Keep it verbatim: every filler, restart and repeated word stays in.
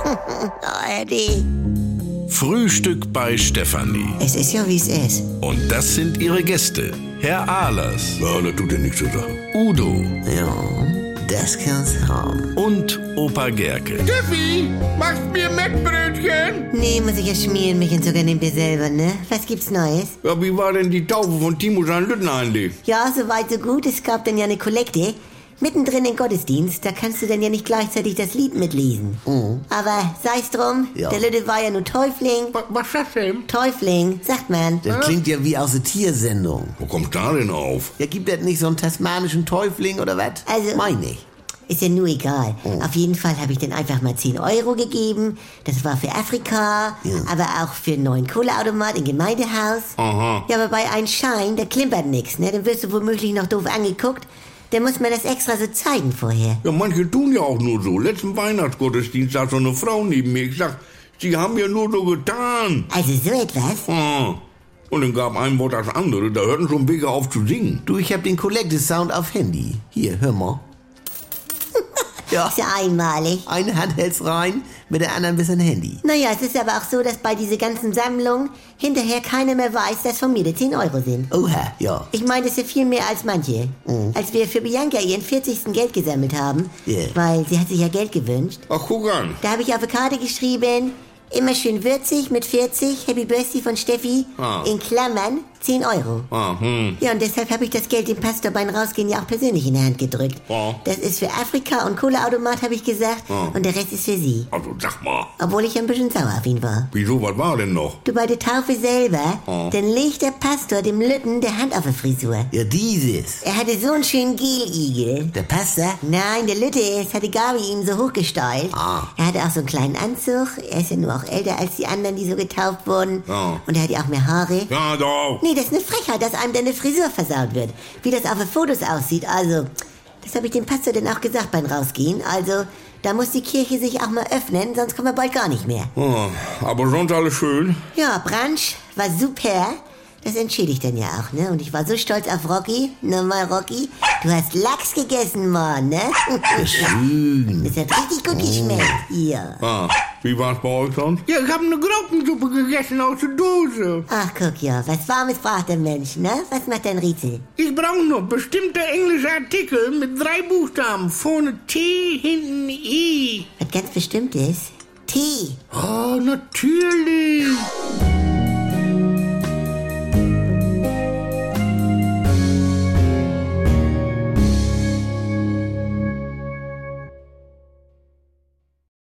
Oh, Eddie. Frühstück bei Stefanie. Es ist ja, wie es ist. Und das sind ihre Gäste. Herr Ahlers. Ja, das tut ja nichts zur Sache. Udo. Ja, das kann's haben. Und Opa Gerke. Steffi, machst mir Mettbrötchen? Nee, muss ich ja schmieren. Milch und Zucker nehmt ihr selber, ne? Was gibt's Neues? Ja, wie war denn die Taufe von Timo seinen Lütten eigentlich? Ja, soweit so gut. Es gab dann ja eine Kollekte. Mittendrin im Gottesdienst, da kannst du dann ja nicht gleichzeitig das Lied mitlesen. Mhm. Aber sei's drum, Ja. der Lütte war ja nur Täufling. Was, was ist das denn? Täufling, sagt man. Das klingt ja wie aus der Tiersendung. Wo kommst du da denn auf? Ja, gibt es nicht so einen tasmanischen Täufling oder was? Also- Mein ich. Ist ja nur egal. Auf jeden Fall habe ich dann einfach mal zehn Euro gegeben. Das war für Afrika, aber auch für einen neuen Kohleautomat im Gemeindehaus. Aha. Ja, aber bei einem Schein, da klimpert nix, ne? Dann wirst du womöglich noch doof angeguckt. Dann muss man das extra so zeigen vorher. Ja, manche tun ja auch nur so. Letzten Weihnachtsgottesdienst saß so eine Frau neben mir. Ich sag, sie haben ja nur so getan. Also so etwas? Ah. Und dann gab ein Wort das andere. Da hörten schon Wege auf zu singen. Du, ich hab den Collective-Sound auf Handy. Hier, hör mal. Ja, Ist ja einmalig. eine Hand hält's rein, mit der anderen bis ein Handy. Naja, es ist aber auch so, dass bei dieser ganzen Sammlung hinterher keiner mehr weiß, dass von mir die zehn Euro sind. Oha, ja. Ich meine, das ist ja viel mehr als manche. Als wir für Bianca ihren vierzigsten Geld gesammelt haben, Ja. weil sie hat sich ja Geld gewünscht, Ach, guck an. da habe ich auf eine Karte geschrieben, immer schön würzig mit vierzig, Happy Birthday von Steffi, Ah. in Klammern zehn Euro. Ah, hm. Ja, und deshalb habe ich das Geld dem Pastor beim Rausgehen ja auch persönlich in die Hand gedrückt. Ja. Das ist für Afrika und Kohleautomat, habe ich gesagt, und der Rest ist für sie. Also sag mal, Obwohl ich ein bisschen sauer auf ihn war. wieso, was war denn noch? Du, bei der Taufe selber, Oh. dann legt der Pastor dem Lütten der Hand auf die Frisur. Ja, dieses. Er hatte so einen schönen Geligel. Der Pastor? Nein, der Lütte, es hatte Gabi ihm so hochgestylt. Ah. Er hatte auch so einen kleinen Anzug. Er ist ja nur auch älter als die anderen, die so getauft wurden. Ja. Und er hat ja auch mehr Haare. Ja, doch. Nee, das ist eine Frechheit, dass einem deine Frisur versaut wird. Wie das auf den Fotos aussieht, also... Das habe ich dem Pastor dann auch gesagt beim Rausgehen. Also, da muss die Kirche sich auch mal öffnen, sonst kommen wir bald gar nicht mehr. Ah, aber sonst alles schön. Ja, Brunch war super. Das entschädigt dann ja auch, ne? Und ich war so stolz auf Rocky. Nochmal, Rocky. Du hast Lachs gegessen, Mann, ne? Schön. Das hat richtig gut geschmeckt. Hier. Ah, wie war's bei euch sonst? Ja, ich habe eine Graupensuppe gegessen aus der Dose. Ach, guck ja, was Warmes braucht der Mensch, ne? Was macht dein Rätsel? Ich brauche noch bestimmte englische Artikel mit drei Buchstaben. Vorne T, hinten I. Was ganz Bestimmtes? Tee. Oh, natürlich.